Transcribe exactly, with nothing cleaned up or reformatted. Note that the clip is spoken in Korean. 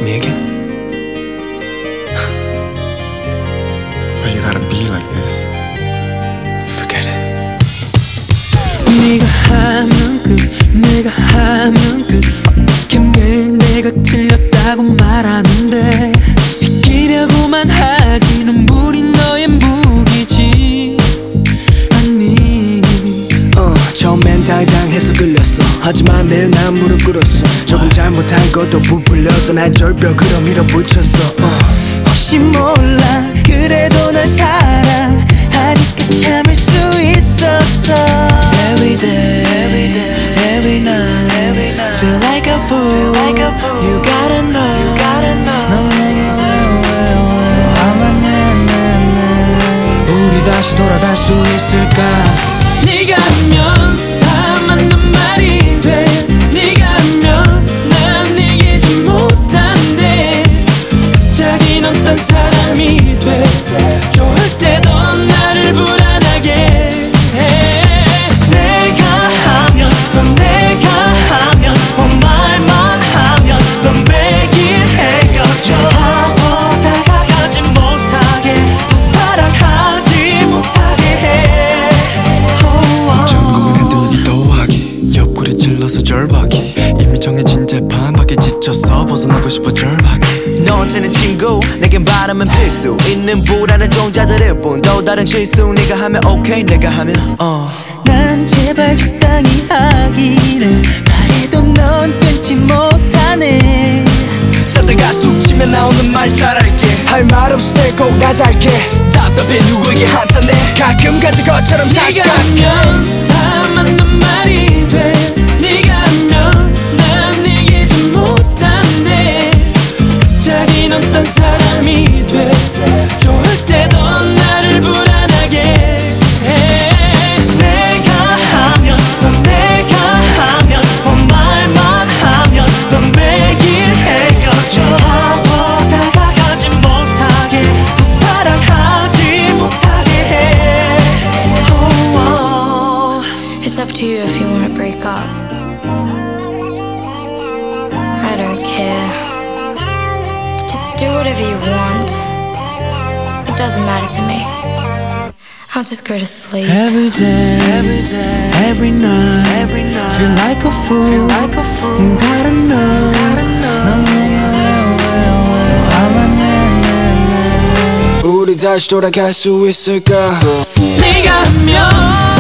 me again? Why you gotta be like this? Forget it. 네가 하면 끝, 내가 하면 끝. 어떻게 매일 내가 틀렸다고 말하는데 이기려고만 하지 눈물이 너의 무기지 아니. 어, 처음엔 당당해서 끌렸어. 하지만 매일 난 무릎 꿇었어. 조금 잘못한 것도 부풀려서 날 절벽으로 밀어붙였어. 어. 혹시 몰라 그래도 널 사랑하니까 참을 수 있었어. Every day, every, day, every night, every night feel like a fool. Like a fool. You gotta know, you gotta know. 넌 내게 왜왜왜또아만 내내내 우리 다시 돌아갈 수 있을까? 네가 하면 다 맞는 말이 돼. 네가 하면 난 이기지 못한대. 자긴 어떤 사람이 돼. 좋을 때도 나를 불안하게 해. 내가 하면 넌 내가 하면 뭐 말만 하면 넌 매일 헤어져. 하고 다가가지 못하게 더 사랑하지 못하게 해. 전국은 흔들기 더하기 옆구리 찔러서 절박이 이미 정해진 재판 밖에 지쳐서 벗어나고 싶어 절박이 너한테는 친구 내겐 바람은 필수 있는 불안한 종자들일 뿐 또 다른 실수 네가 하면 오케이 내가 하면 어. 난 제발 적당히 하기를 바래도 넌 끊지 못하네. 자다가 툭 치면 나오는 말 잘할게 할 말 없을 때 꼭 나 잘게. 답답해 누구에게 한탄해 가끔 가진 것처럼 네가 잠깐. 하면 다 맞는 말이 돼. 네가 하면 난 이기지 못한대. 자긴 어떤 사람이 돼. 좋을 때도 나를 불안하게 해. 내가 하면 넌 내가 하면 뭐 말만 하면 넌 매일 헤어져. 하고 다가가지 못하게 더 사랑하지 못하게 해. oh, oh. It's up to you if you want to break up. I don't care. Just do whatever you want. It doesn't matter to me. I'll just go to sleep. Every day, every day, every night, every night feel like a fool. Like a fool. You gotta know. 넌 내게 왜왜왜또아만 내내내 우리 다시 돌아갈 수 있을까? 네가 하면